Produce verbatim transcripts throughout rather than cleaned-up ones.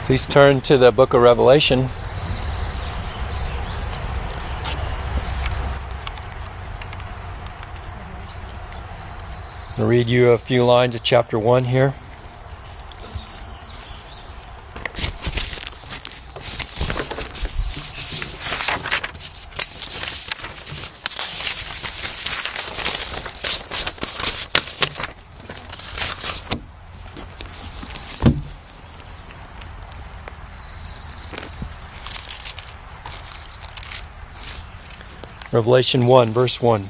Please turn to the book of Revelation. I'll read you a few lines of chapter one here. Revelation one, verse one.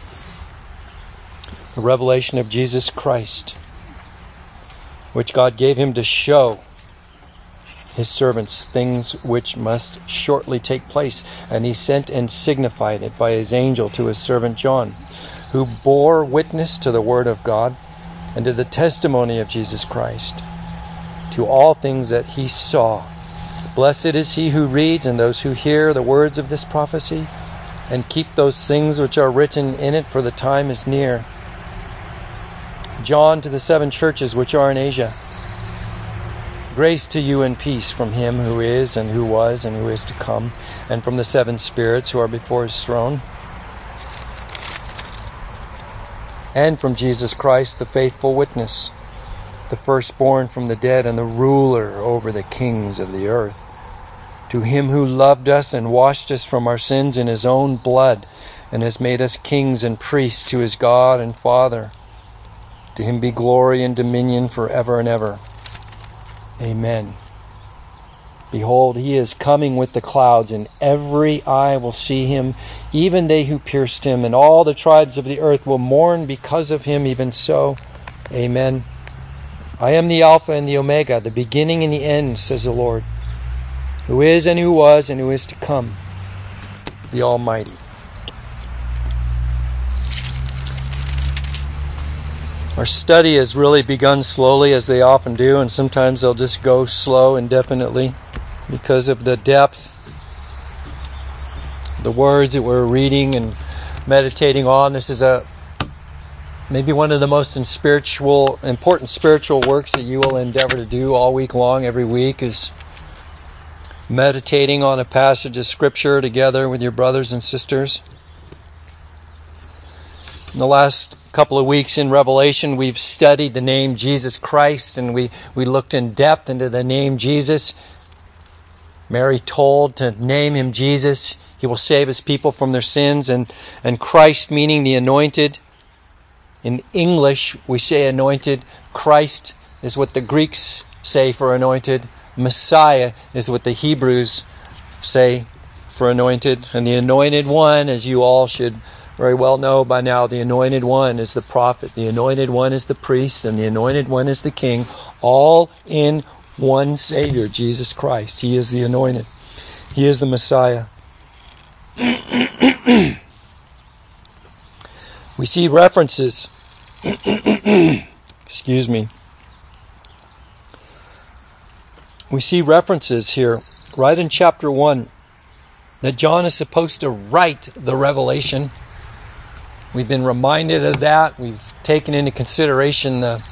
The revelation of Jesus Christ, which God gave him to show his servants things which must shortly take place. And he sent and signified it by his angel to his servant John, who bore witness to the word of God and to the testimony of Jesus Christ, to all things that he saw. Blessed is he who reads and those who hear the words of this prophecy, and keep those things which are written in it, for the time is near. John, to the seven churches which are in Asia. Grace to you and peace from him who is, and who was, and who is to come, and from the seven spirits who are before his throne, and from Jesus Christ, the faithful witness, the firstborn from the dead, and the ruler over the kings of the earth. To him who loved us and washed us from our sins in his own blood, and has made us kings and priests to his God and Father. To him be glory and dominion forever and ever. Amen. Behold, he is coming with the clouds, and every eye will see him, even they who pierced him, and all the tribes of the earth will mourn because of him. Even so, amen. I am the Alpha and the Omega, the beginning and the end, says the Lord, who is and who was and who is to come, the Almighty. Our study has really begun slowly, as they often do, and sometimes they'll just go slow indefinitely because of the depth, the words that we're reading and meditating on. This is a maybe one of the most in spiritual, important spiritual works that you will endeavor to do all week long, every week, is meditating on a passage of Scripture together with your brothers and sisters. In the last couple of weeks in Revelation, we've studied the name Jesus Christ, and we, we looked in depth into the name Jesus. Mary told to name him Jesus. He will save his people from their sins. And, and Christ, meaning the anointed. In English, we say anointed. Christ is what the Greeks say for anointed. Messiah is what the Hebrews say for anointed. And the anointed one, as you all should very well know by now, the anointed one is the prophet, the anointed one is the priest, and the anointed one is the king, all in one Savior, Jesus Christ. He is the anointed. He is the Messiah. We see references excuse me we see references here right in chapter one that John is supposed to write the revelation. We've been reminded of that. We've taken into consideration the,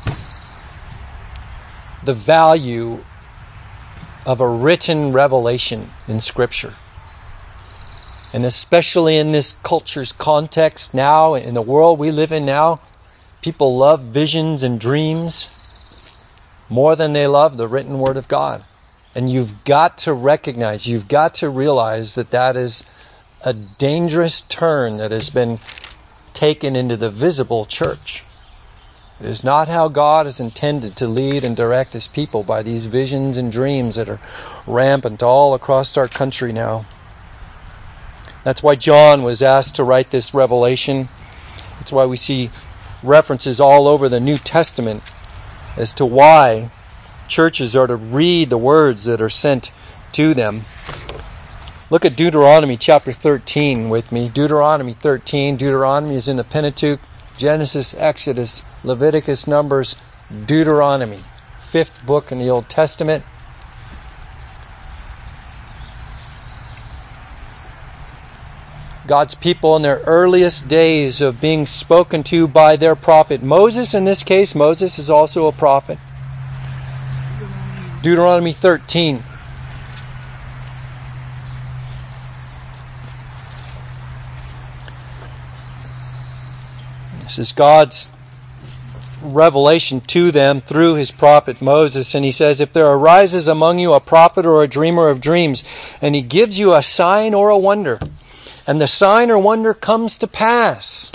the value of a written revelation in Scripture. And especially in this culture's context now, in the world we live in now, people love visions and dreams more than they love the written Word of God. And you've got to recognize, you've got to realize that that is a dangerous turn that has been taken into the visible church. It is not how God is intended to lead and direct his people, by these visions and dreams that are rampant all across our country now. That's why John was asked to write this revelation. That's why we see references all over the New Testament as to why churches are to read the words that are sent to them. Look at Deuteronomy chapter thirteen with me. Deuteronomy thirteen. Deuteronomy is in the Pentateuch. Genesis, Exodus, Leviticus, Numbers, Deuteronomy. Fifth book in the Old Testament. God's people in their earliest days of being spoken to by their prophet Moses. In this case, Moses is also a prophet. Deuteronomy thirteen. This is God's revelation to them through his prophet Moses. And he says, if there arises among you a prophet or a dreamer of dreams, and he gives you a sign or a wonder, and the sign or wonder comes to pass.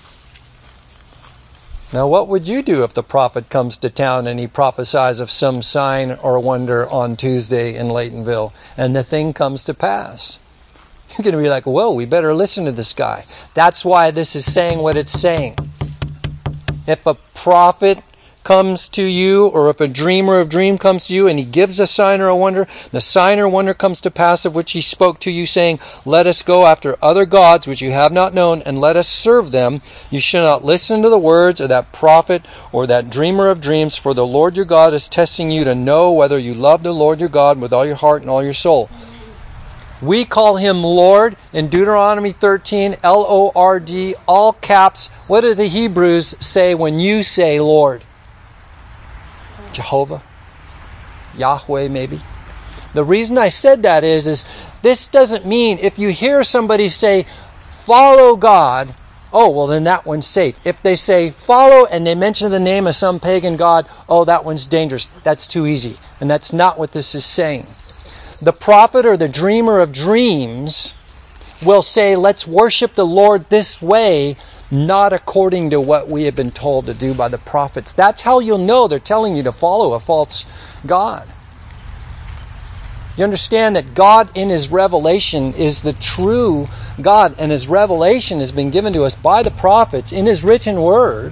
Now, what would you do if the prophet comes to town and he prophesies of some sign or wonder on Tuesday in Laytonville, and the thing comes to pass? You're going to be like, whoa, we better listen to this guy. That's why this is saying what it's saying. If a prophet comes to you, or if a dreamer of dream comes to you, and he gives a sign or a wonder, the sign or wonder comes to pass of which he spoke to you, saying, let us go after other gods which you have not known, and let us serve them. You shall not listen to the words of that prophet or that dreamer of dreams, for the Lord your God is testing you to know whether you love the Lord your God with all your heart and all your soul. We call him Lord in Deuteronomy thirteen, L O R D, all caps. What do the Hebrews say when you say Lord? Jehovah? Yahweh, maybe? The reason I said that is, is this doesn't mean if you hear somebody say, follow God, oh, well then that one's safe. If they say follow and they mention the name of some pagan god, oh, that one's dangerous. That's too easy. And that's not what this is saying. The prophet or the dreamer of dreams will say, let's worship the Lord this way, not according to what we have been told to do by the prophets. That's how you'll know they're telling you to follow a false god. You understand that God in his revelation is the true God, and his revelation has been given to us by the prophets in his written word,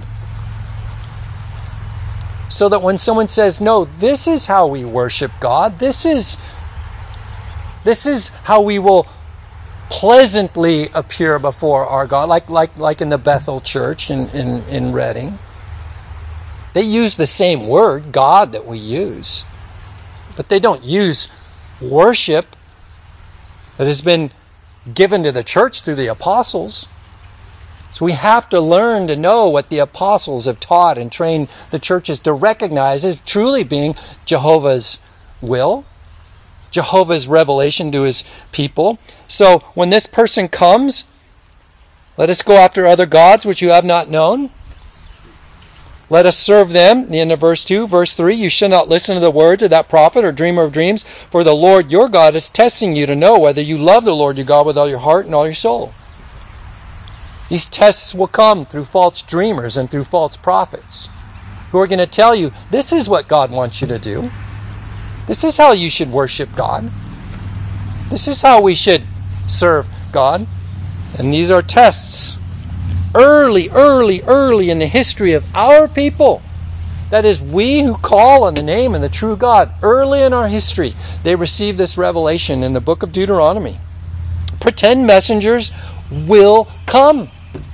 so that when someone says, no, this is how we worship God, this is This is how we will pleasantly appear before our God, like like like in the Bethel Church in, in, in Reading. They use the same word, God, that we use. But they don't use worship that has been given to the church through the apostles. So we have to learn to know what the apostles have taught and trained the churches to recognize as truly being Jehovah's will, Jehovah's revelation to his people. So when this person comes, let us go after other gods which you have not known. Let us serve them. The end of verse two. Verse three, you shall not listen to the words of that prophet or dreamer of dreams, for the Lord your God is testing you to know whether you love the Lord your God with all your heart and all your soul. These tests will come through false dreamers and through false prophets who are going to tell you, this is what God wants you to do. This is how you should worship God. This is how we should serve God. And these are tests. Early, early, early in the history of our people, that is, we who call on the name and the true God, early in our history, they received this revelation in the book of Deuteronomy. Pretend messengers will come.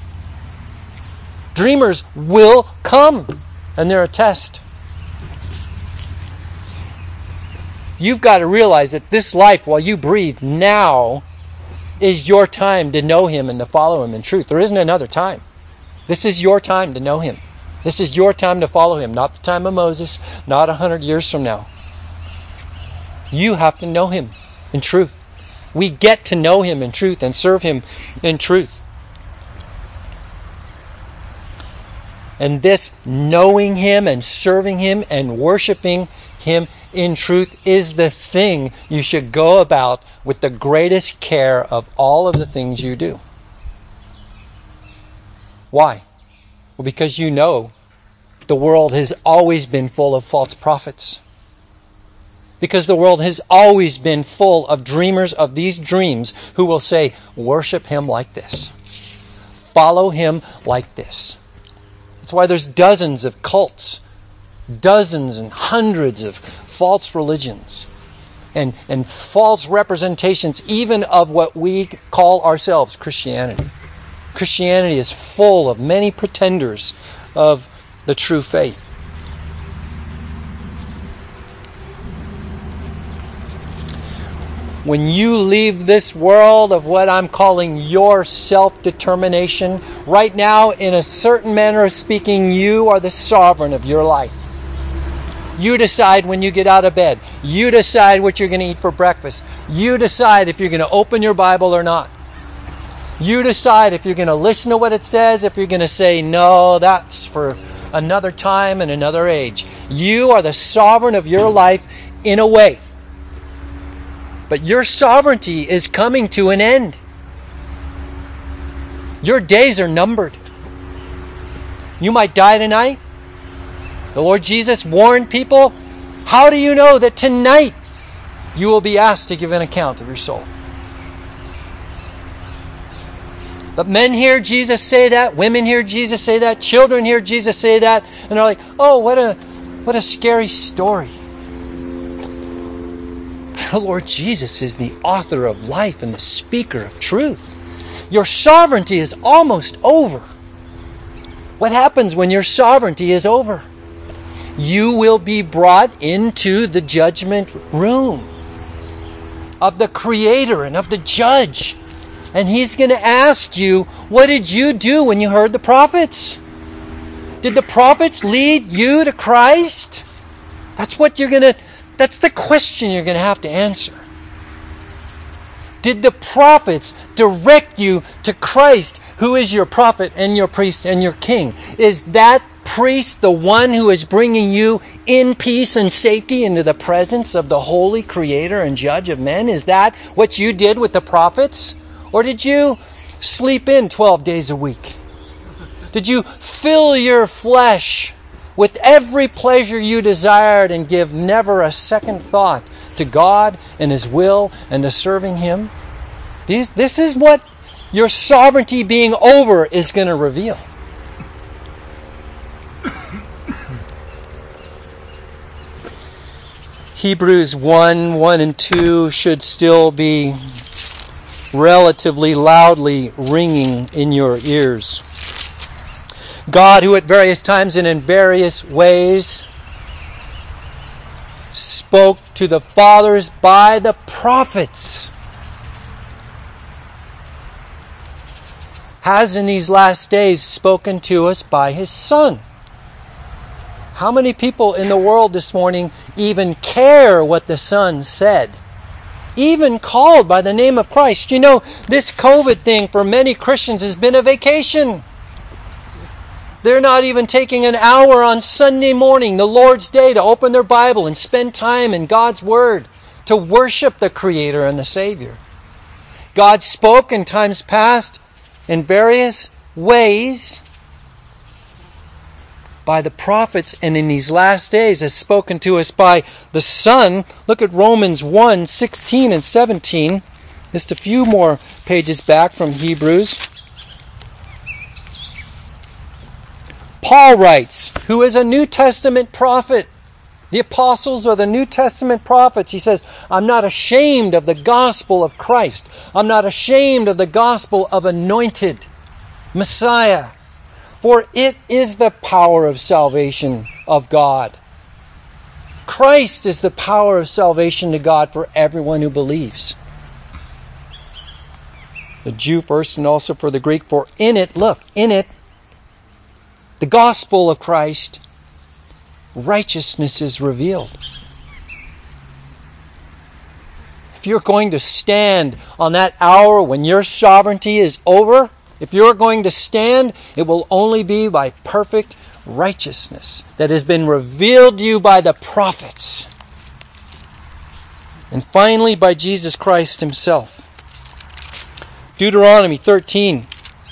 Dreamers will come. And they're a test. You've got to realize that this life, while you breathe now, is your time to know him and to follow him in truth. There isn't another time. This is your time to know him. This is your time to follow him, not the time of Moses, not a hundred years from now. You have to know him in truth. We get to know him in truth and serve him in truth. And this knowing him and serving him and worshiping him in truth is the thing you should go about with the greatest care of all of the things you do. Why? Well, because you know the world has always been full of false prophets. Because the world has always been full of dreamers of these dreams who will say, worship him like this. Follow him like this. That's why there's dozens of cults, dozens and hundreds of false religions, and, and false representations even of what we call ourselves Christianity. Christianity is full of many pretenders of the true faith. When you leave this world of what I'm calling your self-determination, right now, in a certain manner of speaking, you are the sovereign of your life. You decide when you get out of bed. You decide what you're going to eat for breakfast. You decide if you're going to open your Bible or not. You decide if you're going to listen to what it says, if you're going to say, no, that's for another time and another age. You are the sovereign of your life in a way. But your sovereignty is coming to an end. Your days are numbered. You might die tonight. The Lord Jesus warned people, how do you know that tonight you will be asked to give an account of your soul? But men hear Jesus say that, women hear Jesus say that, children hear Jesus say that, and they're like, oh, what a what a scary story. The Lord Jesus is the author of life and the speaker of truth. Your sovereignty is almost over. What happens when your sovereignty is over? You will be brought into the judgment room of the Creator and of the Judge. And He's going to ask you, what did you do when you heard the prophets? Did the prophets lead you to Christ? That's what you're going to, that's the question you're going to have to answer. Did the prophets direct you to Christ, who is your prophet and your priest and your king? Is that priest the one who is bringing you in peace and safety into the presence of the holy Creator and Judge of men? Is that what you did with the prophets? Or did you sleep in twelve days a week? Did you fill your flesh with every pleasure you desired and give never a second thought to God and His will and to serving Him? These, this is what your sovereignty being over is going to reveal. Hebrews one, one and two should still be relatively loudly ringing in your ears. God, who at various times and in various ways spoke to the fathers by the prophets, has in these last days spoken to us by His Son. How many people in the world this morning even care what the Son said? Even called by the name of Christ. You know, this COVID thing for many Christians has been a vacation. They're not even taking an hour on Sunday morning, the Lord's Day, to open their Bible and spend time in God's Word to worship the Creator and the Savior. God spoke in times past in various ways by the prophets, and in these last days has spoken to us by the Son. Look at Romans one, sixteen and seventeen. Just a few more pages back from Hebrews. Paul writes, who is a New Testament prophet. The apostles are the New Testament prophets. He says, I'm not ashamed of the gospel of Christ. I'm not ashamed of the gospel of anointed Messiah. For it is the power of salvation of God. Christ is the power of salvation to God for everyone who believes. The Jew first and also for the Greek. For in it, look, in it, the gospel of Christ, righteousness is revealed. If you're going to stand on that hour when your sovereignty is over, if you're going to stand, it will only be by perfect righteousness that has been revealed to you by the prophets. And finally, by Jesus Christ Himself. Deuteronomy thirteen.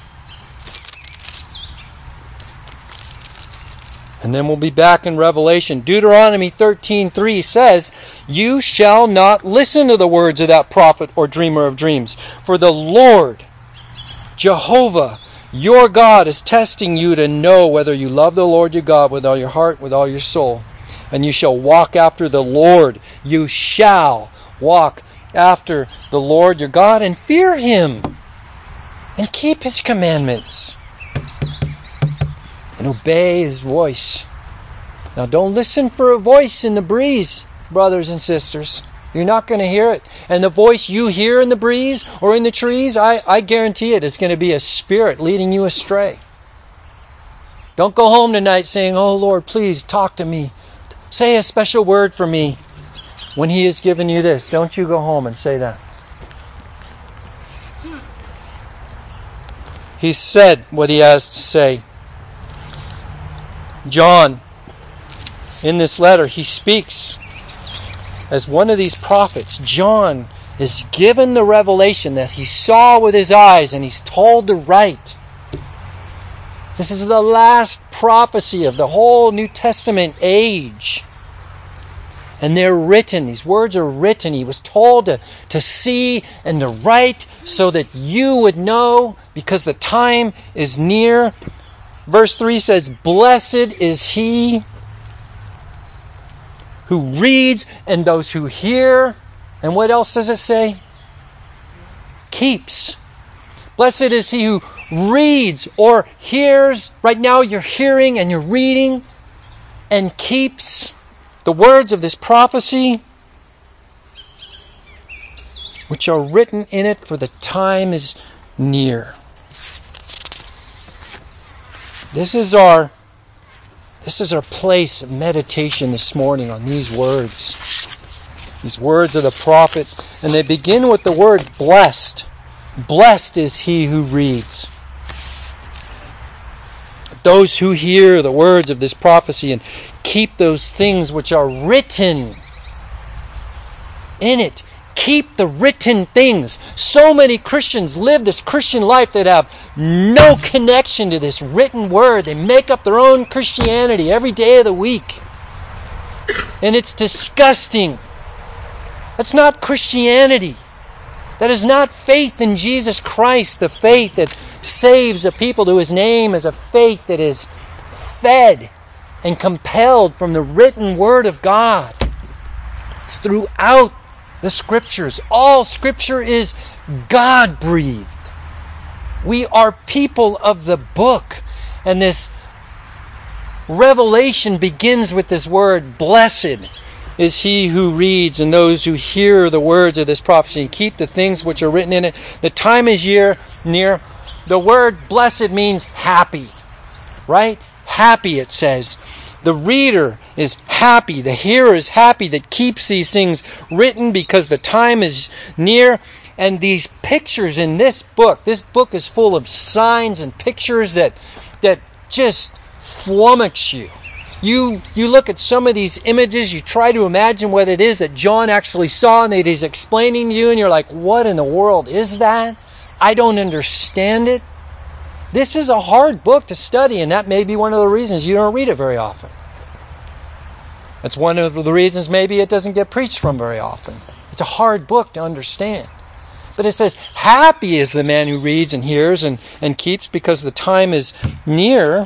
And then we'll be back in Revelation. Deuteronomy thirteen three says, you shall not listen to the words of that prophet or dreamer of dreams, for the Lord Jehovah, your God, is testing you to know whether you love the Lord your God with all your heart, with all your soul. And you shall walk after the Lord. You shall walk after the Lord your God and fear Him and keep His commandments and obey His voice. Now don't listen for a voice in the breeze, brothers and sisters. You're not going to hear it. And the voice you hear in the breeze or in the trees, I, I guarantee it, it's going to be a spirit leading you astray. Don't go home tonight saying, oh Lord, please talk to me. Say a special word for me when He has given you this. Don't you go home and say that. He said what he has to say. John, in this letter, he speaks as one of these prophets. John is given the revelation that he saw with his eyes, and he's told to write. This is the last prophecy of the whole New Testament age. And they're written. These words are written. He was told to, to see and to write so that you would know, because the time is near. Verse three says, "Blessed is he who reads and those who hear." And what else does it say? Keeps. Blessed is he who reads or hears. Right now you're hearing and you're reading, and keeps the words of this prophecy, which are written in it, for the time is near. This is our this is our place of meditation this morning on these words. These words of the prophet, and they begin with the word blessed. Blessed is he who reads. Those who hear the words of this prophecy and keep those things which are written in it. Keep the written things. So many Christians live this Christian life that have no connection to this written word. They make up their own Christianity every day of the week. And it's disgusting. That's not Christianity. That is not faith in Jesus Christ, the faith that saves a people to His name, is a faith that is fed and compelled from the written Word of God. It's throughout the Scriptures. All Scripture is God-breathed. We are people of the book. And this revelation begins with this word, blessed is he who reads and those who hear the words of this prophecy and keep the things which are written in it. The time is year, near. The word blessed means happy, right? Happy, it says. The reader is happy. The hearer is happy that keeps these things written because the time is near. And these pictures in this book, this book is full of signs and pictures that, that just flummox you. You you look at some of these images, you try to imagine what it is that John actually saw and that he's explaining to you, and you're like, what in the world is that? I don't understand it. This is a hard book to study, and that may be one of the reasons you don't read it very often. That's one of the reasons maybe it doesn't get preached from very often. It's a hard book to understand. But it says, happy is the man who reads and hears and, and keeps, because the time is near.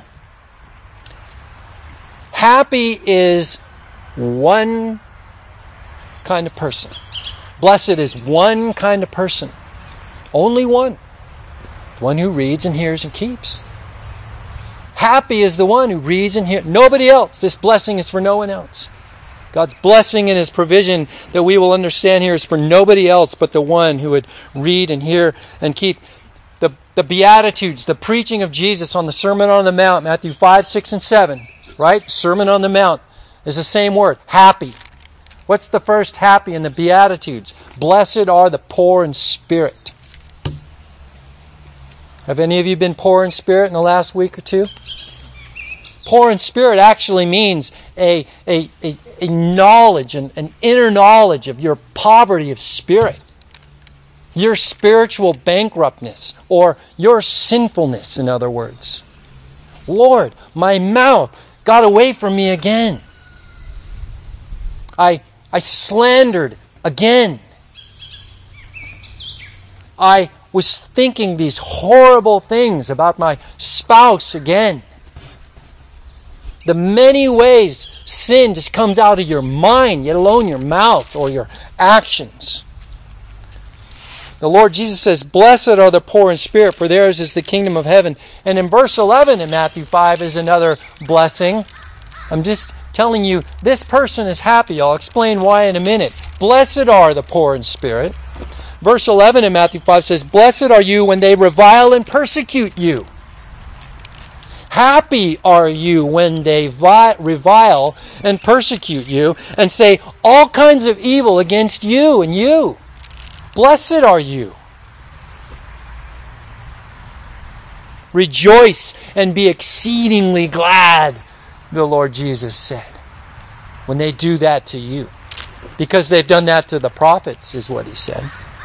Happy is one kind of person. Blessed is one kind of person. Only one. One who reads and hears and keeps. Happy is the one who reads and hears. Nobody else. This blessing is for no one else. God's blessing and His provision that we will understand here is for nobody else but the one who would read and hear and keep. The, the Beatitudes, the preaching of Jesus on the Sermon on the Mount, Matthew five, six, and seven. Right? Sermon on the Mount is the same word. Happy. What's the first happy in the Beatitudes? Blessed are the poor in spirit. Have any of you been poor in spirit in the last week or two? Poor in spirit actually means a, a, a, a knowledge, an, an inner knowledge of your poverty of spirit. Your spiritual bankruptness, or your sinfulness, in other words. Lord, my mouth got away from me again. I, I slandered again. I was thinking these horrible things about my spouse again. The many ways sin just comes out of your mind, yet alone your mouth or your actions. The Lord Jesus says, blessed are the poor in spirit, for theirs is the kingdom of heaven. And in verse eleven in Matthew five is another blessing. I'm just telling you, this person is happy. I'll explain why in a minute. Blessed are the poor in spirit. Verse eleven in Matthew five says, blessed are you when they revile and persecute you. Happy are you when they vi- revile and persecute you and say all kinds of evil against you and you. Blessed are you. Rejoice and be exceedingly glad, the Lord Jesus said, when they do that to you. Because they've done that to the prophets, is what he said.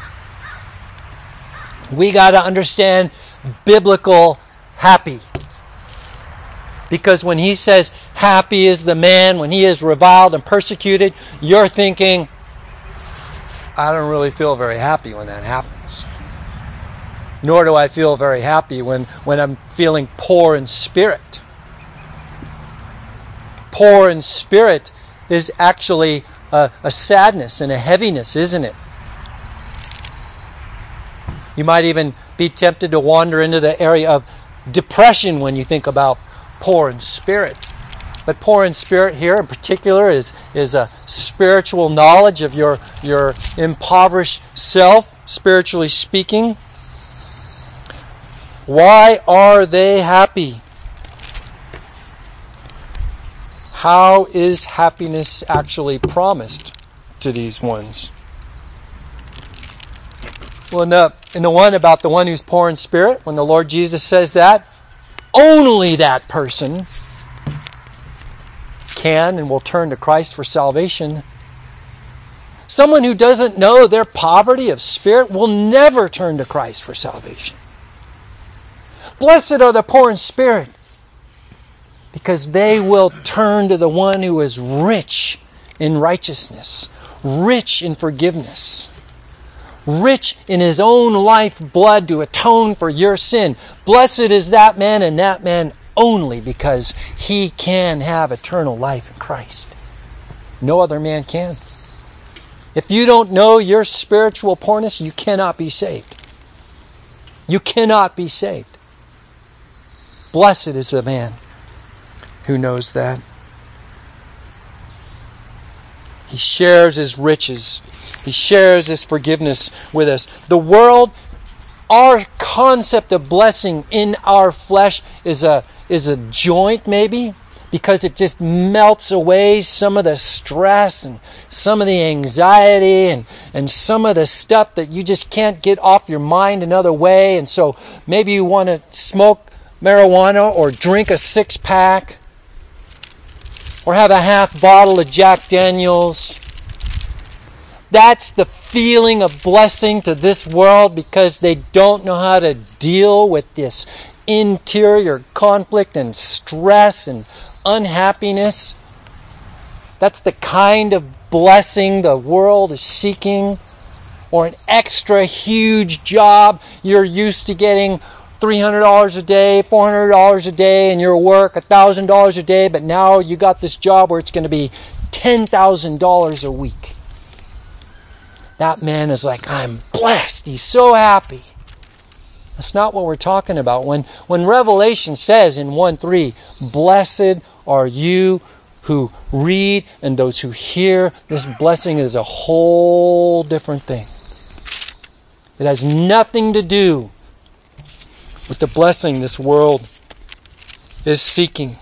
We got to understand biblical happy. Because when he says, happy is the man when he is reviled and persecuted, you're thinking, I don't really feel very happy when that happens. Nor do I feel very happy when, when I'm feeling poor in spirit. Poor in spirit is actually a, a sadness and a heaviness, isn't it? You might even be tempted to wander into the area of depression when you think about poor in spirit. But poor in spirit here in particular is, is a spiritual knowledge of your, your impoverished self, spiritually speaking. Why are they happy? How is happiness actually promised to these ones? Well, in the, in the one about the one who's poor in spirit, when the Lord Jesus says that, only that person can and will turn to Christ for salvation. Someone who doesn't know their poverty of spirit will never turn to Christ for salvation. Blessed are the poor in spirit, because they will turn to the one who is rich in righteousness, rich in forgiveness, rich in his own life blood to atone for your sin. Blessed is that man and that man only, because he can have eternal life in Christ. No other man can. If you don't know your spiritual poorness, you cannot be saved. You cannot be saved. Blessed is the man who knows that. He shares his riches. He shares his forgiveness with us. The world, our concept of blessing in our flesh is a is a joint maybe, because it just melts away some of the stress and some of the anxiety and, and some of the stuff that you just can't get off your mind another way. And so maybe you want to smoke marijuana or drink a six-pack or have a half bottle of Jack Daniels. That's the feeling of blessing to this world, because they don't know how to deal with this interior conflict and stress and unhappiness. That's the kind of blessing the world is seeking. Or an extra huge job. You're used to getting three hundred dollars a day, four hundred dollars a day in your work, one thousand dollars a day, but now you got this job where it's going to be ten thousand dollars a week. That man is like, I'm blessed. He's so happy. That's not what we're talking about. When, when Revelation says in one three, blessed are you who read and those who hear, this blessing is a whole different thing. It has nothing to do with the blessing this world is seeking.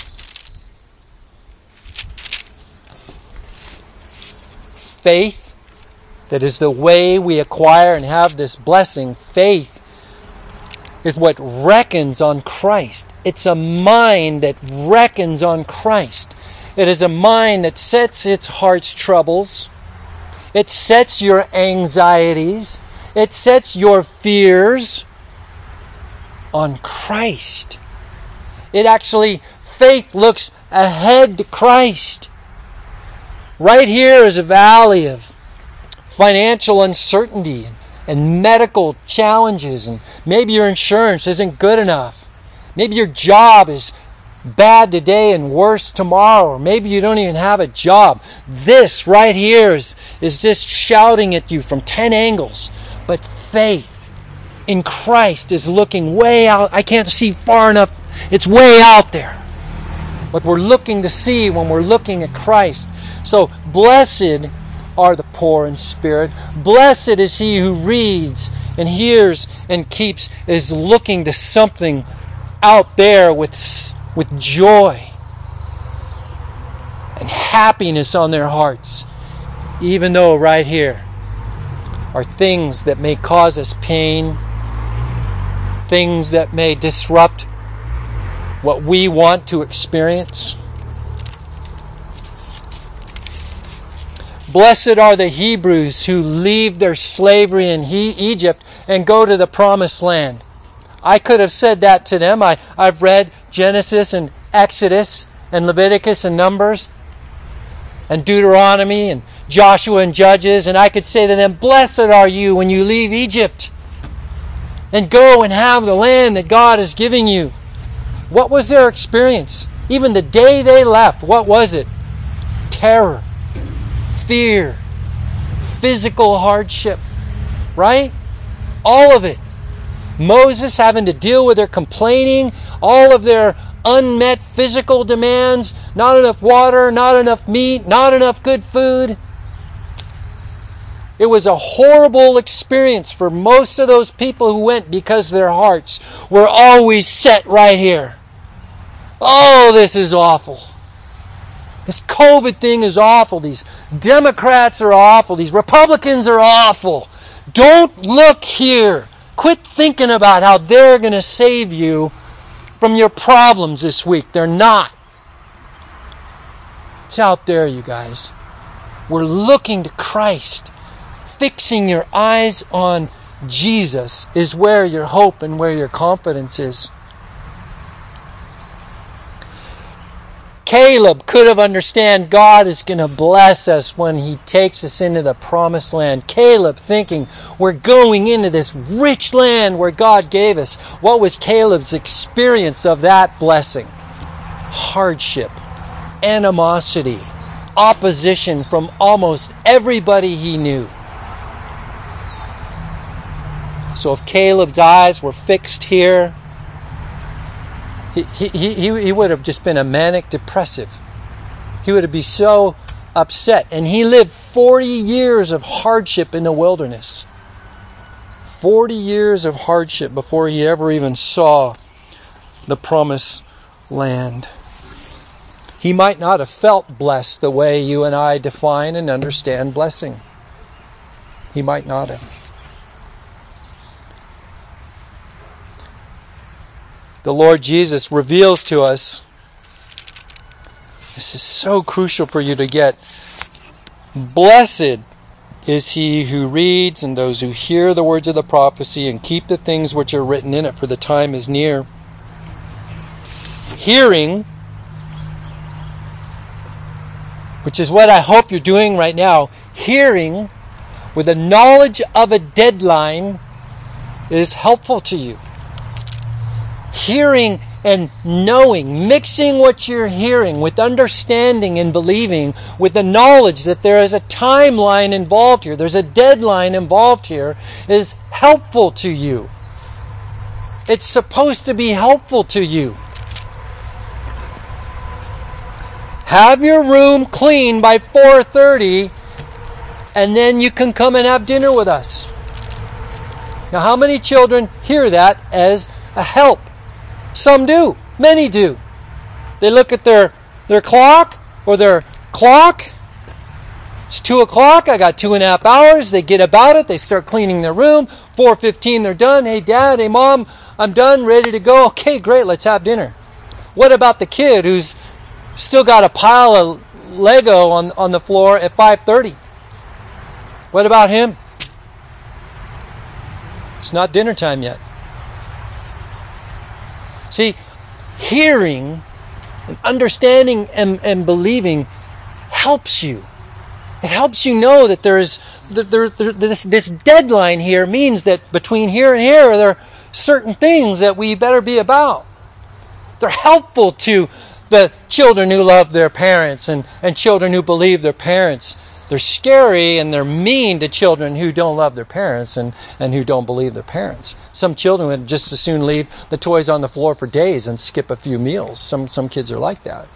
Faith, that is the way we acquire and have this blessing. Faith is what reckons on Christ. It's a mind that reckons on Christ. It is a mind that sets its heart's troubles. It sets your anxieties. It sets your fears on Christ. It actually, faith looks ahead to Christ. Right here is a valley of financial uncertainty and, and medical challenges, and maybe your insurance isn't good enough. Maybe your job is bad today and worse tomorrow, or maybe you don't even have a job. This right here is, is just shouting at you from ten angles. But faith in Christ is looking way out. I can't see far enough. It's way out there. What we're looking to see when we're looking at Christ. So blessed are the poor in spirit. Blessed is he who reads and hears and keeps, is looking to something out there with, with joy and happiness on their hearts, even though right here are things that may cause us pain, things that may disrupt what we want to experience. Blessed are the Hebrews who leave their slavery in he- Egypt and go to the promised land. I could have said that to them. I, I've read Genesis and Exodus and Leviticus and Numbers and Deuteronomy and Joshua and Judges, and I could say to them, blessed are you when you leave Egypt and go and have the land that God is giving you. What was their experience? Even the day they left, what was it? Terror, fear, physical hardship, right? All of it. Moses having to deal with their complaining, all of their unmet physical demands, not enough water, not enough meat, not enough good food. It was a horrible experience for most of those people who went because their hearts were always set right here. Oh, this is awful. This COVID thing is awful. These Democrats are awful. These Republicans are awful. Don't look here. Quit thinking about how they're going to save you from your problems this week. They're not. It's out there, you guys. We're looking to Christ. Fixing your eyes on Jesus is where your hope and where your confidence is. Caleb could have understood God is going to bless us when He takes us into the promised land. Caleb thinking we're going into this rich land where God gave us. What was Caleb's experience of that blessing? Hardship, animosity, opposition from almost everybody he knew. So if Caleb's eyes were fixed here, He, he, he, he would have just been a manic depressive. He would have been so upset. And he lived forty years of hardship in the wilderness. forty years of hardship before he ever even saw the promised land. He might not have felt blessed the way you and I define and understand blessing. He might not have. The Lord Jesus reveals to us, this is so crucial for you to get, blessed is he who reads and those who hear the words of the prophecy and keep the things which are written in it, for the time is near. Hearing, which is what I hope you're doing right now, hearing with a knowledge of a deadline is helpful to you. Hearing and knowing, mixing what you're hearing with understanding and believing, with the knowledge that there is a timeline involved here, there's a deadline involved here, is helpful to you. It's supposed to be helpful to you. Have your room clean by four thirty, and then you can come and have dinner with us. Now, how many children hear that as a help? Some do. Many do. They look at their, their clock or their clock. It's two o'clock. I got two and a half hours. They get about it. They start cleaning their room. four fifteen, they're done. Hey, Dad. Hey, Mom. I'm done. Ready to go. Okay, great. Let's have dinner. What about the kid who's still got a pile of Lego on, on the floor at five thirty? What about him? It's not dinner time yet. See, hearing and understanding and, and believing helps you. It helps you know that there is that there, there, this, this deadline here means that between here and here there are certain things that we better be about. They're helpful to the children who love their parents and, and children who believe their parents. They're scary and they're mean to children who don't love their parents and, and who don't believe their parents. Some children would just as soon leave the toys on the floor for days and skip a few meals. Some, some kids are like that.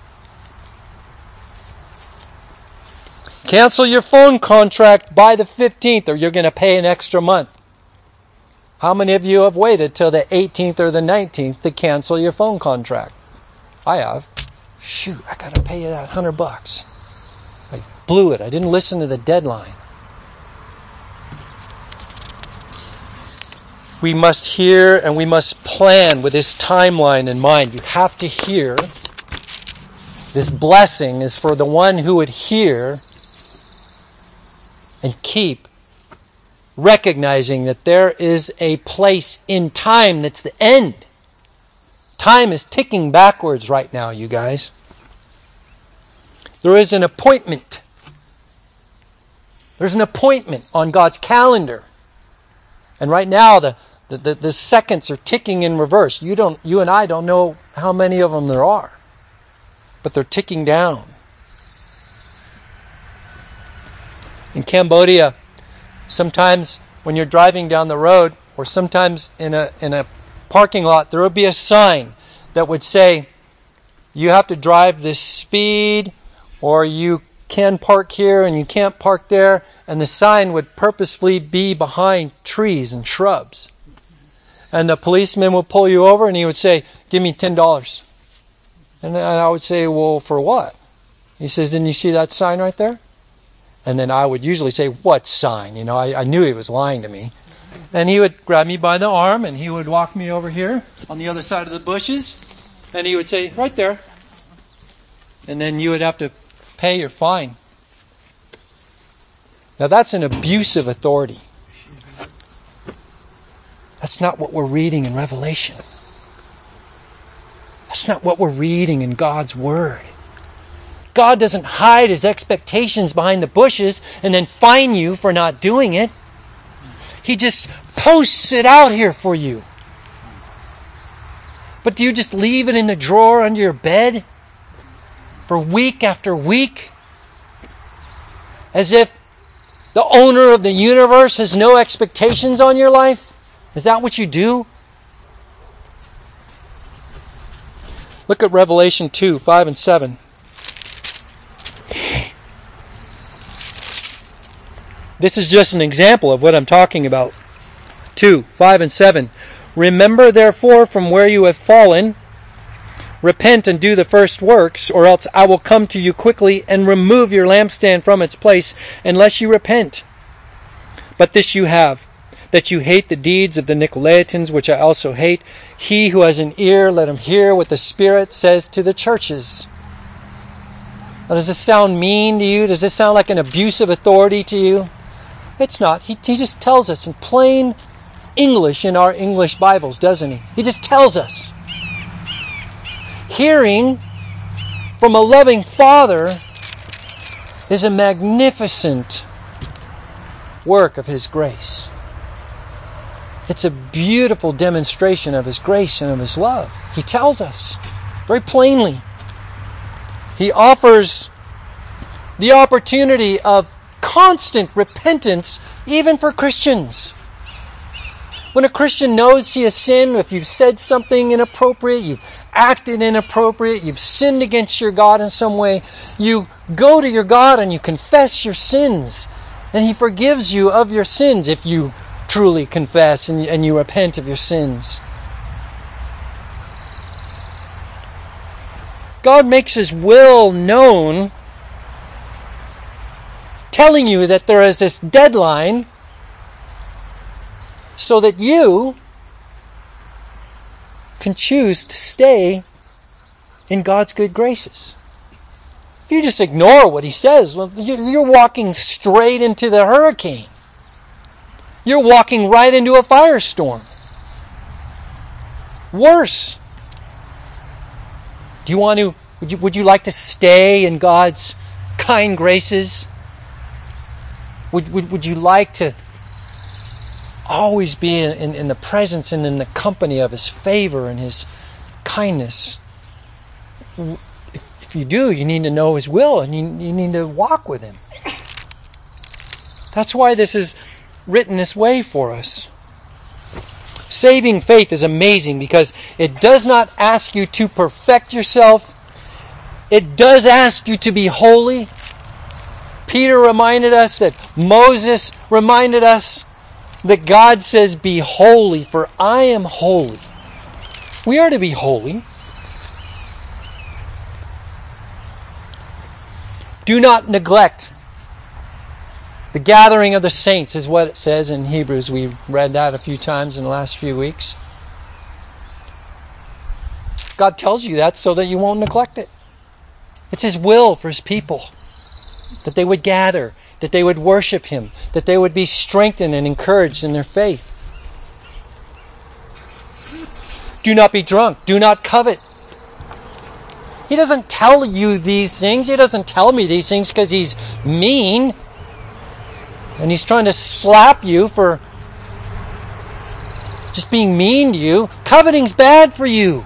Cancel your phone contract by the fifteenth or you're going to pay an extra month. How many of you have waited till the eighteenth or the nineteenth to cancel your phone contract? I have. Shoot, I got to pay you that hundred bucks. I blew it. I didn't listen to the deadline. We must hear and we must plan with this timeline in mind. You have to hear. This blessing is for the one who would hear and keep, recognizing that there is a place in time that's the end. Time is ticking backwards right now, you guys. There is an appointment. There's an appointment on God's calendar. And right now the, the, the, the seconds are ticking in reverse. You don't, you and I don't know how many of them there are. But they're ticking down. In Cambodia, sometimes when you're driving down the road, or sometimes in a in a parking lot, there will be a sign that would say, you have to drive this speed, or you can park here and you can't park there, and the sign would purposefully be behind trees and shrubs. And the policeman would pull you over and he would say, give me ten dollars. And I would say, well, for what? He says, didn't you see that sign right there? And then I would usually say, what sign? You know, I, I knew he was lying to me. And he would grab me by the arm and he would walk me over here on the other side of the bushes. And he would say, right there. And then you would have to pay your fine. Now that's an abuse of authority. That's not what we're reading in Revelation. That's not what we're reading in God's Word. God doesn't hide His expectations behind the bushes and then fine you for not doing it. He just posts it out here for you. But do you just leave it in the drawer under your bed for week after week? As if the owner of the universe has no expectations on your life? Is that what you do? Look at Revelation two, five and seven. This is just an example of what I'm talking about. two, five and seven. Remember therefore from where you have fallen, repent and do the first works, or else I will come to you quickly and remove your lampstand from its place, unless you repent. But this you have, that you hate the deeds of the Nicolaitans, which I also hate. He who has an ear, let him hear what the Spirit says to the churches. Now, does this sound mean to you? Does this sound like an abuse of authority to you? It's not. He, he just tells us in plain English in our English Bibles, doesn't he? He just tells us. Hearing from a loving Father is a magnificent work of His grace. It's a beautiful demonstration of His grace and of His love. He tells us very plainly. He offers the opportunity of constant repentance even for Christians. When a Christian knows he has sinned, if you've said something inappropriate, you've acted inappropriate, you've sinned against your God in some way, you go to your God and you confess your sins. And He forgives you of your sins if you truly confess and, and you repent of your sins. God makes His will known, telling you that there is this deadline so that you can choose to stay in God's good graces. If you just ignore what He says, well, you're walking straight into the hurricane. You're walking right into a firestorm. Worse. Do you want to, would you, would you like to stay in God's kind graces? Would, would, would you like to always be in, in, in the presence and in the company of His favor and His kindness? If, if you do, you need to know His will and you, you need to walk with Him. That's why this is written this way for us. Saving faith is amazing because it does not ask you to perfect yourself. It does ask you to be holy. Peter reminded us that Moses reminded us that God says, "Be holy, for I am holy." We are to be holy. Do not neglect the gathering of the saints, is what it says in Hebrews. We read that a few times in the last few weeks. God tells you that so that you won't neglect it. It's His will for His people that they would gather, that they would worship Him, that they would be strengthened and encouraged in their faith. Do not be drunk. Do not covet. He doesn't tell you these things. He doesn't tell me these things because He's mean and He's trying to slap you for just being mean to you. Coveting's bad for you.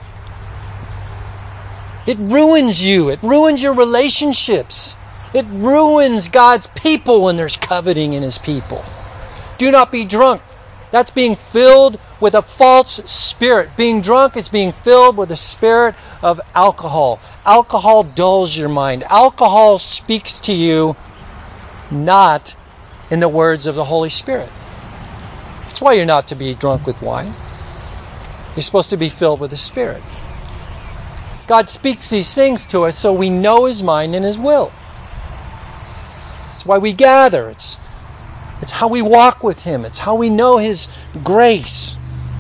It ruins you. It ruins your relationships. It ruins God's people when there's coveting in His people. Do not be drunk. That's being filled with a false spirit. Being drunk is being filled with the spirit of alcohol. Alcohol dulls your mind. Alcohol speaks to you not in the words of the Holy Spirit. That's why you're not to be drunk with wine. You're supposed to be filled with the Spirit. God speaks these things to us so we know His mind and His will. It's why we gather. It's, it's how we walk with Him. It's how we know His grace.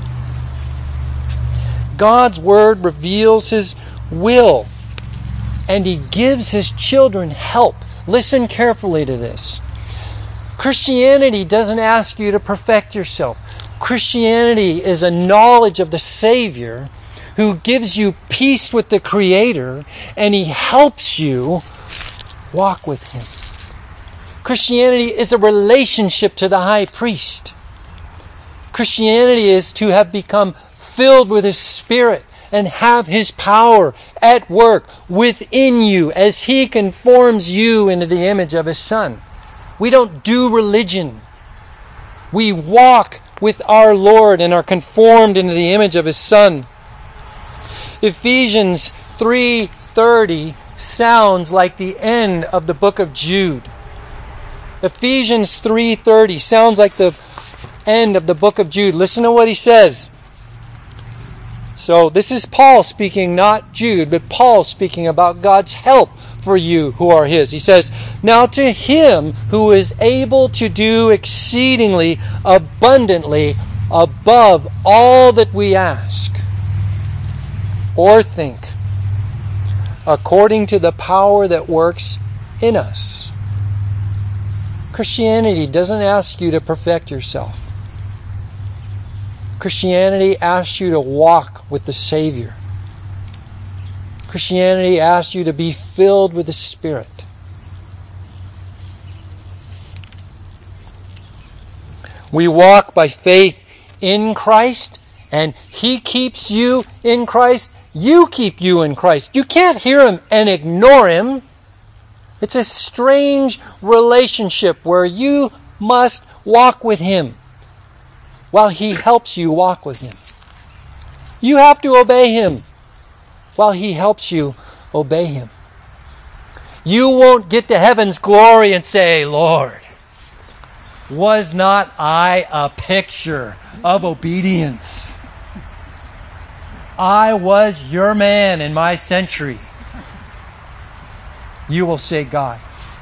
God's Word reveals His will, and He gives His children help. Listen carefully to this. Christianity doesn't ask you to perfect yourself. Christianity is a knowledge of the Savior who gives you peace with the Creator, and He helps you walk with Him. Christianity is a relationship to the high priest. Christianity is to have become filled with His Spirit and have His power at work within you as He conforms you into the image of His Son. We don't do religion. We walk with our Lord and are conformed into the image of His Son. Ephesians three thirty sounds like the end of the book of Jude. Ephesians three thirty sounds like the end of the book of Jude. Listen to what he says. So this is Paul speaking, not Jude, but Paul speaking about God's help for you who are His. He says, "Now to Him who is able to do exceedingly abundantly above all that we ask or think, according to the power that works in us." Christianity doesn't ask you to perfect yourself. Christianity asks you to walk with the Savior. Christianity asks you to be filled with the Spirit. We walk by faith in Christ, and He keeps you in Christ. You keep you in Christ. You can't hear Him and ignore Him. It's a strange relationship where you must walk with Him while He helps you walk with Him. You have to obey Him while He helps you obey Him. You won't get to heaven's glory and say, "Lord, was not I a picture of obedience? I was your man in my century." You will say, "God,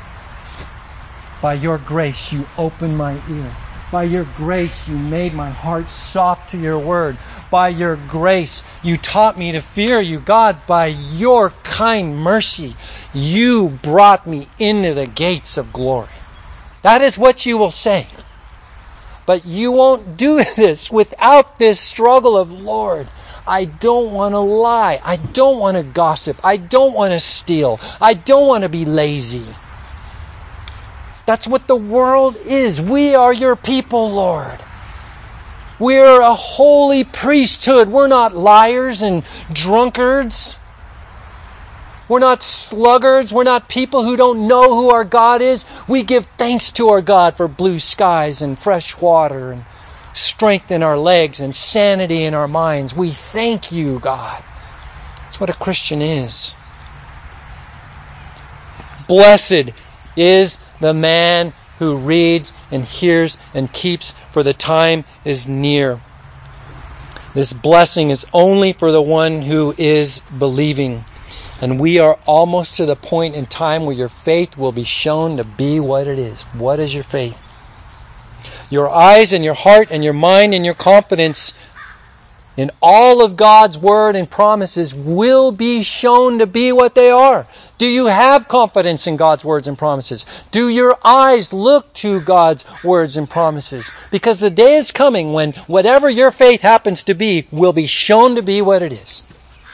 by your grace you opened my ear. By your grace you made my heart soft to your word. By your grace you taught me to fear you. God, by your kind mercy you brought me into the gates of glory." That is what you will say. But you won't do this without this struggle of, "Lord, I don't want to lie. I don't want to gossip. I don't want to steal. I don't want to be lazy." That's what the world is. We are your people, Lord. We're a holy priesthood. We're not liars and drunkards. We're not sluggards. We're not people who don't know who our God is. We give thanks to our God for blue skies and fresh water and strength in our legs and sanity in our minds. We thank you, God. That's what a Christian is. Blessed is the man who reads and hears and keeps, for the time is near. This blessing is only for the one who is believing. And we are almost to the point in time where your faith will be shown to be what it is. What is your faith? Your eyes and your heart and your mind and your confidence in all of God's word and promises will be shown to be what they are. Do you have confidence in God's words and promises? Do your eyes look to God's words and promises? Because the day is coming when whatever your faith happens to be will be shown to be what it is.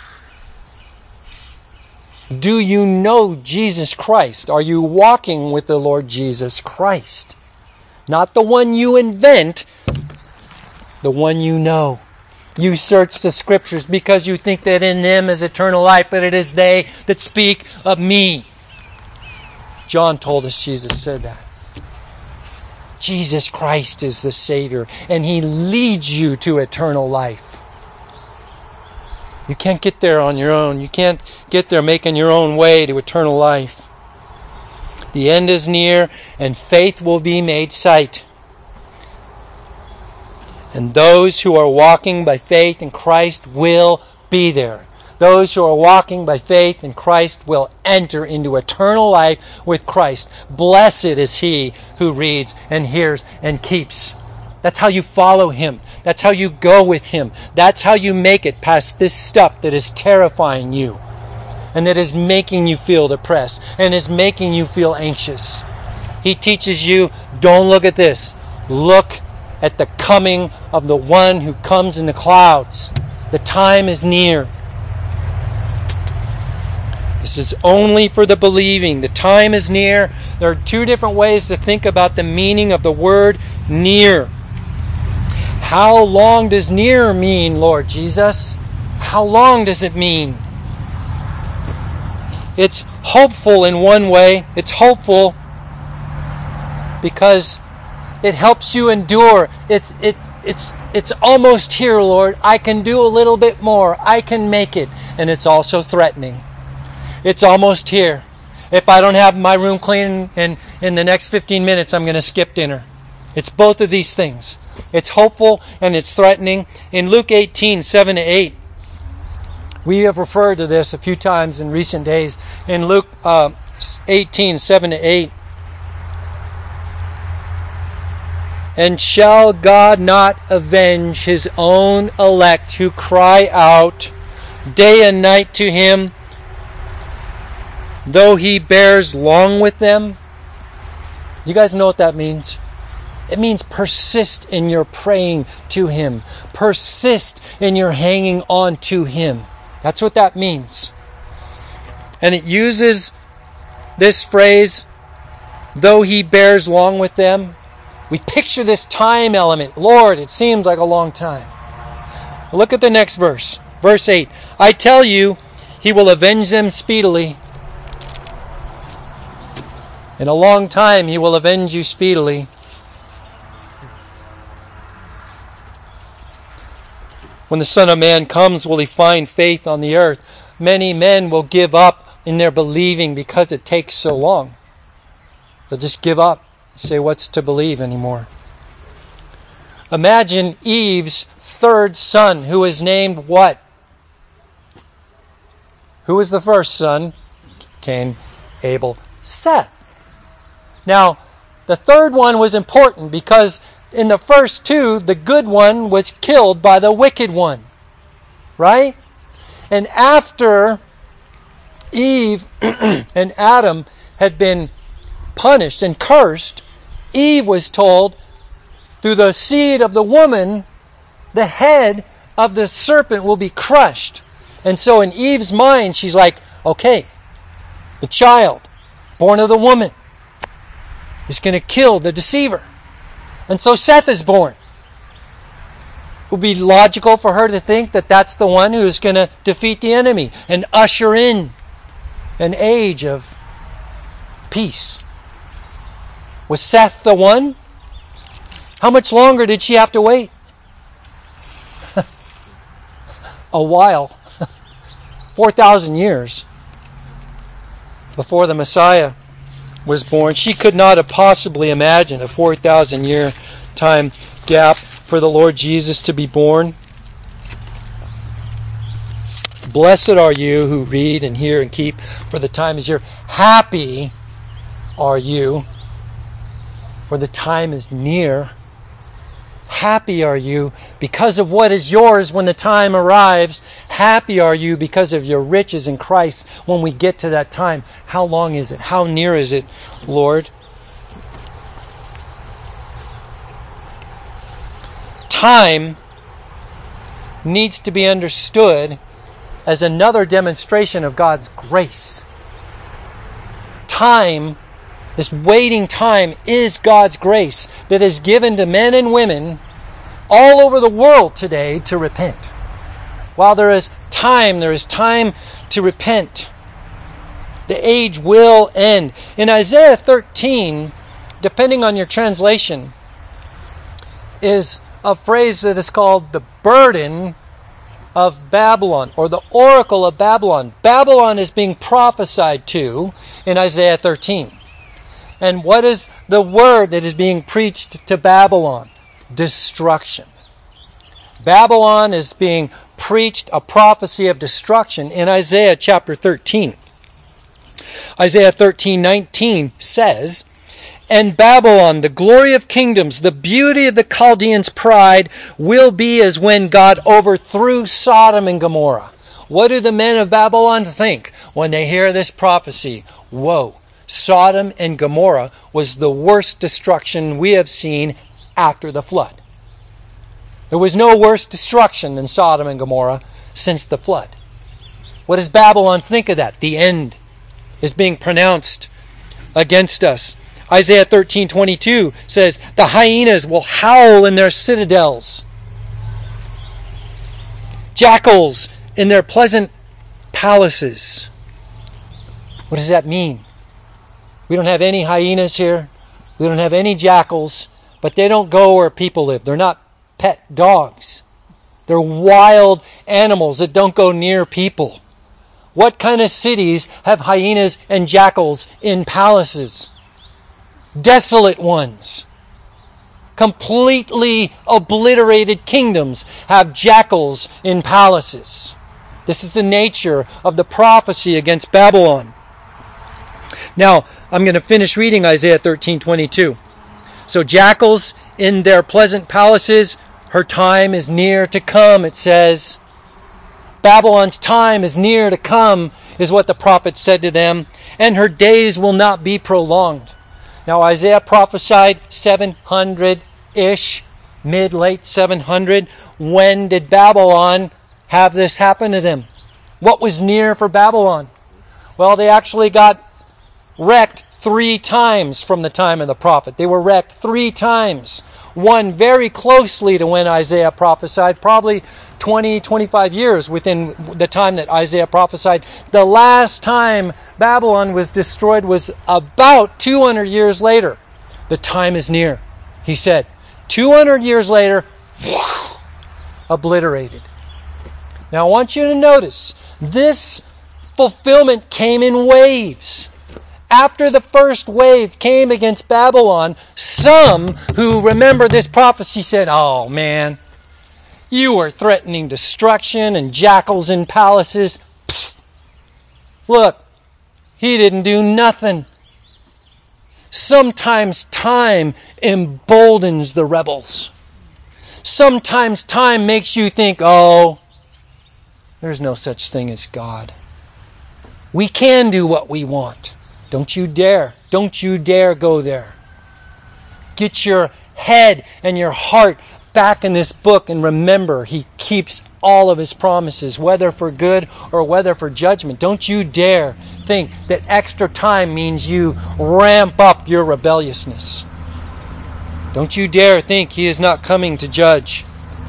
Do you know Jesus Christ? Are you walking with the Lord Jesus Christ? Not the one you invent, the one you know. You search the Scriptures because you think that in them is eternal life, but it is they that speak of me. John told us Jesus said that. Jesus Christ is the Savior, and He leads you to eternal life. You can't get there on your own. You can't get there making your own way to eternal life. The end is near, and faith will be made sight. And those who are walking by faith in Christ will be there. Those who are walking by faith in Christ will enter into eternal life with Christ. Blessed is he who reads and hears and keeps. That's how you follow Him. That's how you go with Him. That's how you make it past this stuff that is terrifying you and that is making you feel depressed and is making you feel anxious. He teaches you, don't look at this. Look at the coming of the one who comes in the clouds. The time is near. This is only for the believing. The time is near. There are two different ways to think about the meaning of the word near. How long does near mean, Lord Jesus? How long does it mean? It's hopeful in one way. It's hopeful because it helps you endure. It's it it's it's almost here, Lord. I can do a little bit more. I can make it. And it's also threatening. It's almost here. If I don't have my room clean in, in the next fifteen minutes, I'm going to skip dinner. It's both of these things. It's hopeful and it's threatening. In Luke eighteen, seven to eight, we have referred to this a few times in recent days. In Luke uh, eighteen, seven to eight, and shall God not avenge His own elect who cry out day and night to Him, though He bears long with them? You guys know what that means? It means persist in your praying to Him. Persist in your hanging on to Him. That's what that means. And it uses this phrase, though He bears long with them. We picture this time element. Lord, it seems like a long time. Look at the next verse. Verse eight. I tell you, He will avenge them speedily. In a long time, He will avenge you speedily. When the Son of Man comes, will He find faith on the earth? Many men will give up in their believing because it takes so long. They'll just give up. Say, what's to believe anymore? Imagine Eve's third son, who is named what? Who was the first son? Cain, Abel, Seth. Now, the third one was important because in the first two, the good one was killed by the wicked one. Right? And after Eve and Adam had been punished and cursed, Eve was told, through the seed of the woman, the head of the serpent will be crushed. And so in Eve's mind, she's like, okay, the child born of the woman is going to kill the deceiver. And so Seth is born. It would be logical for her to think that that's the one who is going to defeat the enemy and usher in an age of peace. Was Seth the one? How much longer did she have to wait? A while. four thousand years before the Messiah was born. She could not have possibly imagined a four thousand year time gap for the Lord Jesus to be born. Blessed are you who read and hear and keep, for the time is here. Happy are you, for the time is near. Happy are you because of what is yours when the time arrives. Happy are you because of your riches in Christ when we get to that time. How long is it? How near is it, Lord? Time needs to be understood as another demonstration of God's grace. Time, this waiting time, is God's grace that is given to men and women all over the world today to repent. While there is time, there is time to repent. The age will end. In Isaiah thirteen, depending on your translation, is a phrase that is called the burden of Babylon, or the oracle of Babylon. Babylon is being prophesied to in Isaiah thirteen. And what is the word that is being preached to Babylon? Destruction. Babylon is being preached a prophecy of destruction in Isaiah chapter thirteen. Isaiah thirteen nineteen says, "And Babylon, the glory of kingdoms, the beauty of the Chaldeans' pride, will be as when God overthrew Sodom and Gomorrah." What do the men of Babylon think when they hear this prophecy? Whoa, Sodom and Gomorrah was the worst destruction we have seen after the flood. There was no worse destruction than Sodom and Gomorrah since the flood. What does Babylon think of that? The end is being pronounced against us. Isaiah thirteen twenty-two says, "The hyenas will howl in their citadels, jackals in their pleasant palaces." What does that mean? We don't have any hyenas here. We don't have any jackals, but they don't go where people live. They're not pet dogs. They're wild animals that don't go near people. What kind of cities have hyenas and jackals in palaces? Desolate ones. Completely obliterated kingdoms have jackals in palaces. This is the nature of the prophecy against Babylon. Now, I'm going to finish reading Isaiah thirteen twenty-two. So jackals in their pleasant palaces, her time is near to come, it says. Babylon's time is near to come, is what the prophet said to them, and her days will not be prolonged. Now Isaiah prophesied seven hundred-ish, mid-late seven hundred. When did Babylon have this happen to them? What was near for Babylon? Well, they actually got wrecked three times from the time of the prophet. They were wrecked three times. One very closely to when Isaiah prophesied, probably twenty, twenty-five years within the time that Isaiah prophesied. The last time Babylon was destroyed was about two hundred years later. The time is near, he said. two hundred years later, obliterated. Now I want you to notice, this fulfillment came in waves. After the first wave came against Babylon, some who remember this prophecy said, "Oh man, you are threatening destruction and jackals in palaces. Pfft. Look, he didn't do nothing." Sometimes time emboldens the rebels. Sometimes time makes you think, "Oh, there's no such thing as God. We can do what we want." Don't you dare. Don't you dare go there. Get your head and your heart back in this book and remember, He keeps all of His promises, whether for good or whether for judgment. Don't you dare think that extra time means you ramp up your rebelliousness. Don't you dare think He is not coming to judge.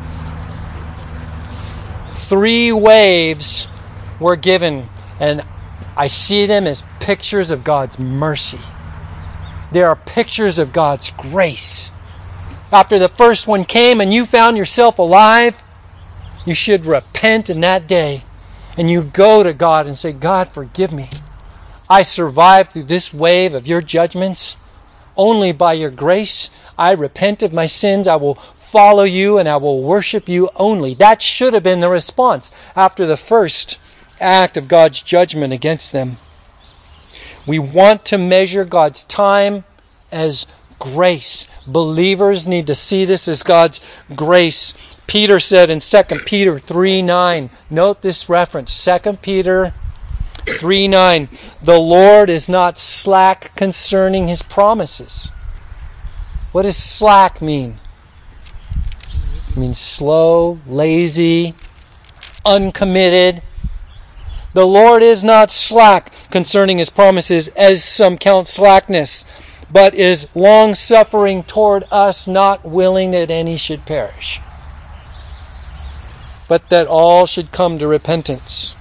Three waves were given, and I see them as pictures of God's mercy. They are pictures of God's grace. After the first one came and you found yourself alive, you should repent in that day. And you go to God and say, "God, forgive me. I survived through this wave of your judgments. Only by your grace, I repent of my sins. I will follow you and I will worship you only. That should have been the response after the first act of God's judgment against them. We want to measure God's time as grace. Believers need to see this as God's grace. Peter said in Second Peter three nine, note this reference, Second Peter three nine, the Lord is not slack concerning His promises. What does slack mean? It means slow, lazy, uncommitted. The Lord is not slack concerning His promises, as some count slackness, but is long-suffering toward us, not willing that any should perish, but that all should come to repentance.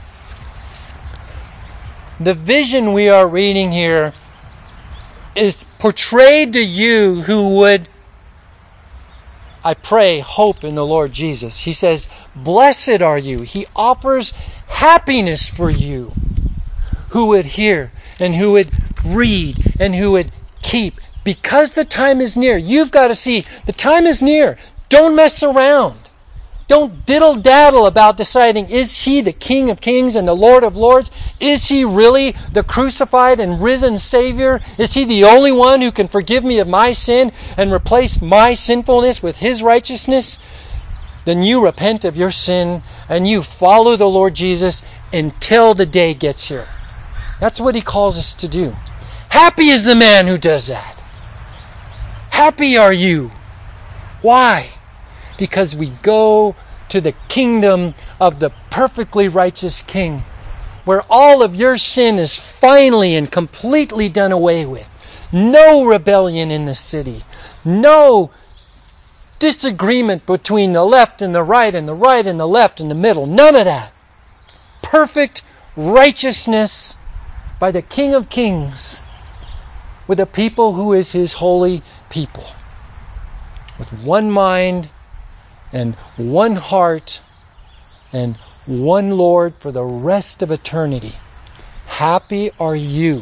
The vision we are reading here is portrayed to you who would, I pray, hope in the Lord Jesus. He says, blessed are you. He offers happiness for you who would hear and who would read and who would keep. Because the time is near. You've got to see, the time is near. Don't mess around. Don't diddle-daddle about deciding, is He the King of Kings and the Lord of Lords? Is He really the crucified and risen Savior? Is He the only one who can forgive me of my sin and replace my sinfulness with His righteousness? Then you repent of your sin and you follow the Lord Jesus until the day gets here. That's what He calls us to do. Happy is the man who does that. Happy are you. Why? Because we go to the kingdom of the perfectly righteous King, where all of your sin is finally and completely done away with. No rebellion in the city. No disagreement between the left and the right and the right and the left and the middle. None of that. Perfect righteousness by the King of Kings with a people who is His holy people. With one mind and one heart and one Lord for the rest of eternity. Happy are you.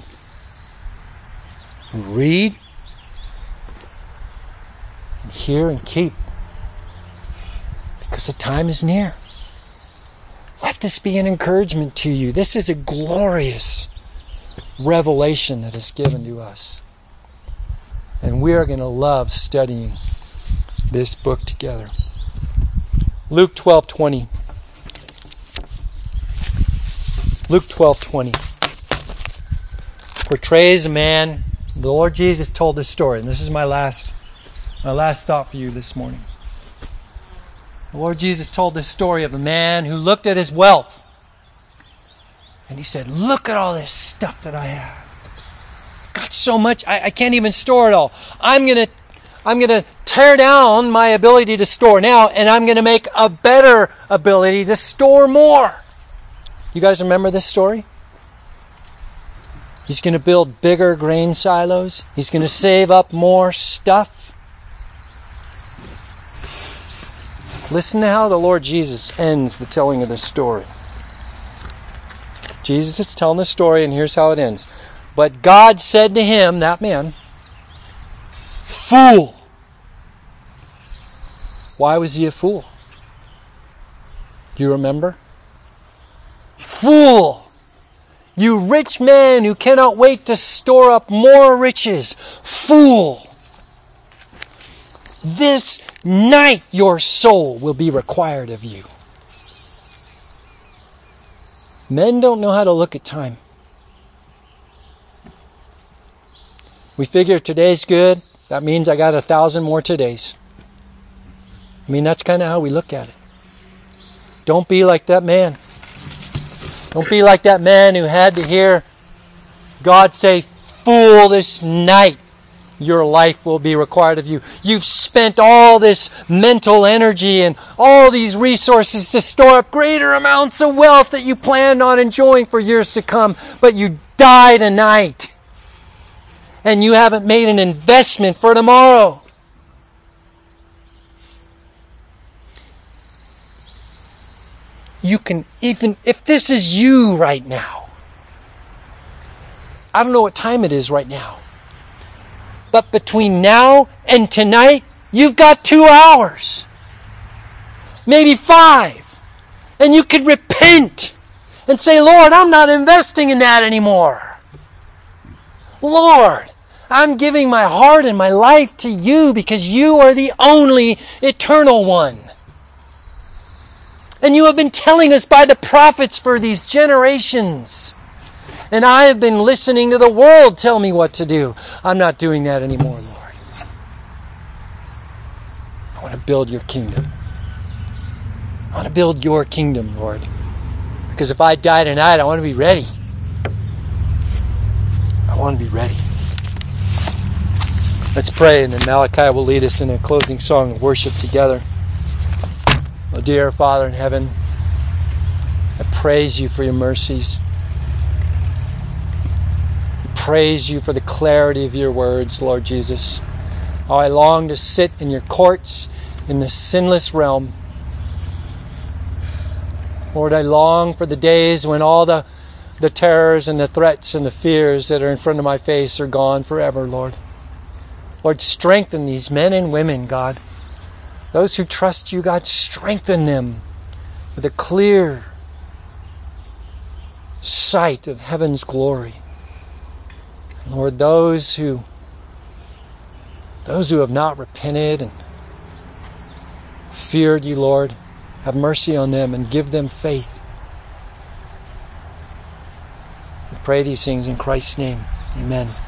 Read, and hear, and keep. Because the time is near. Let this be an encouragement to you. This is a glorious revelation that is given to us. And we are going to love studying this book together. Luke twelve twenty. Luke twelve twenty portrays a man. The Lord Jesus told this story, and this is my last, my last thought for you this morning. The Lord Jesus told this story of a man who looked at his wealth, and he said, "Look at all this stuff that I have. Got so much, I, I can't even store it all. I'm gonna." I'm going to tear down my ability to store now, and I'm going to make a better ability to store more." You guys remember this story? He's going to build bigger grain silos. He's going to save up more stuff. Listen to how the Lord Jesus ends the telling of this story. Jesus is telling the story, and here's how it ends. "But God said to him," that man, "Fool." Why was he a fool? Do you remember? "Fool! You rich man who cannot wait to store up more riches. Fool! This night your soul will be required of you." Men don't know how to look at time. We figure today's good. That means I got a thousand more todays. I mean, that's kind of how we look at it. Don't be like that man. Don't be like that man who had to hear God say, "Fool, this night your life will be required of you. You've spent all this mental energy and all these resources to store up greater amounts of wealth that you planned on enjoying for years to come, but you die tonight. And you haven't made an investment for tomorrow." You can, even if this is you right now, I don't know what time it is right now. But between now and tonight, you've got two hours. Maybe five. And you could repent and say, Lord, I'm not investing in that anymore. Lord, I'm giving my heart and my life to you because you are the only eternal one. And you have been telling us by the prophets for these generations. And I have been listening to the world tell me what to do. I'm not doing that anymore, Lord. I want to build your kingdom. I want to build your kingdom, Lord. Because if I die tonight, I want to be ready. I want to be ready. Let's pray, and then Malachi will lead us in a closing song of worship together. Oh, dear Father in heaven, I praise you for your mercies. I praise you for the clarity of your words, Lord Jesus. Oh, I long to sit in your courts in the sinless realm. Lord, I long for the days when all the, the terrors and the threats and the fears that are in front of my face are gone forever, Lord. Lord, strengthen these men and women, God. Those who trust you, God, strengthen them with a clear sight of heaven's glory. Lord, those who those who have not repented and feared you, Lord, have mercy on them and give them faith. We pray these things in Christ's name. Amen.